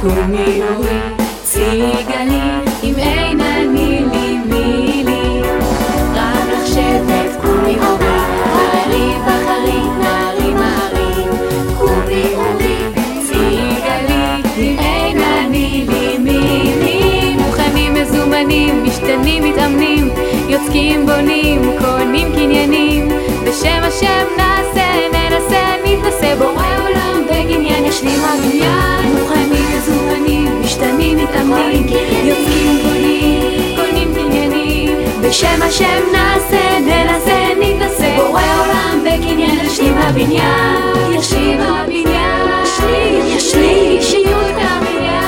קומי אורי, צאי גלי, אם אין אני לי מי לי. רב לך שבט, קומי אורי, בחרי בחרי, נערי מערי. קומי אורי, צאי גלי, אם אין אני לי מי לי. מוכנים מזומנים, משתנים מתאמנים, יוצקים בונים, קונים קניינים. בשם השם נעשה, ננסה, נתנסה, בורא עולם בקניין ישלים הבניין. מוכנים מזומנים, משתנים מתאמנים, יוצקים בונים, קונים קניינים. בשם השם נעשה, ננסה, נתנסה, בורא עולם בקניין ישלים הבניין. ישלים הבניין, ישלים אישיות הבניין.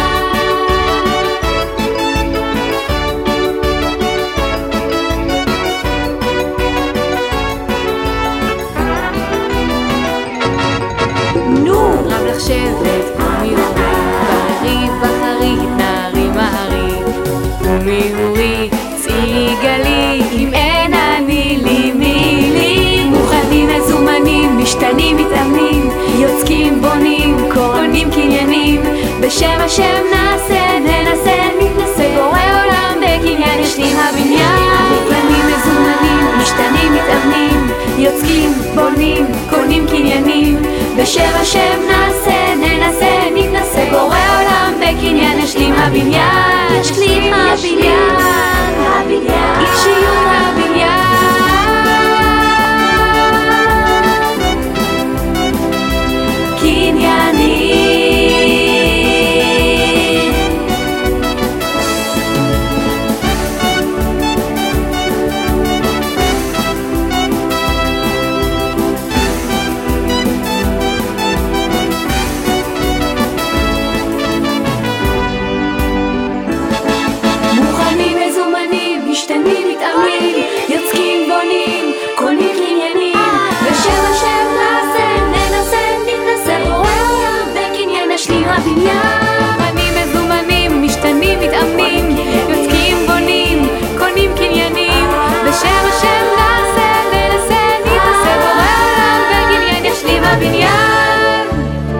שבט, קומי אורי, בחרי בחרי, נערי מערי. קומי אורי, צאי גלי, אם אין אני לי מי לי. מוכנים מזומנים, משתנים מתאמנים, יוצקים בונים, קונים קניינים. בשם השם נעשה, ננסה, נתנסה, בורא עולם בקניין ישלים הבניין. מוכנים מזומנים, משתנים מתאמנים, יוצקים בונים, קונים קניינים. בשם השם נעשה, ננסה, נתנסה, בורא עולם בקניין ישלים הבניין. ישלים הבניין, אישיות הבניין. קניינים. משתנים מתאמנים, יוצקים בונים, קונים קניינים. בשם השם נעשה, ננסה, נתנסה, בורא עולם בקניין ישלים הבניין. מוכנים מזומנים, משתנים מתאמנים, יוצקים בונים, קונים קניינים. בשם השם נעשה, ננסה, נתנסה, בורא עולם בקניין ישלים הבניין.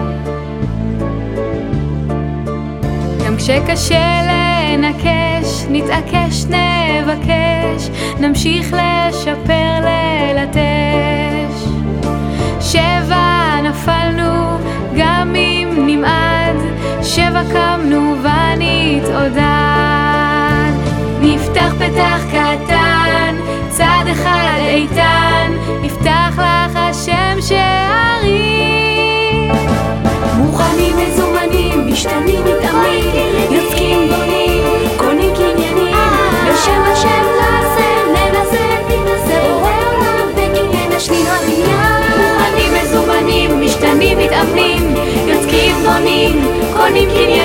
גם כשקשה לנקש, נתעקש, נבקש, נמשיך לשפר, ללטש. 7 נפלנו, גם אם נמעד, 7 קמנו ונתעודד. נפתח פתח קטן, צד אחד איתן, יפתח לך השם שערים. מוכנים מזומנים, משתנים מתאמנים, יוצקים בונים, קונים קניינים. בשם השם נעשה, ננסה, נתנסה, בורא עולם בקניין ישלים הבניין. מוכנים מזומנים, משתנים מתאמנים, יוצקים בונים, קונים קניינים.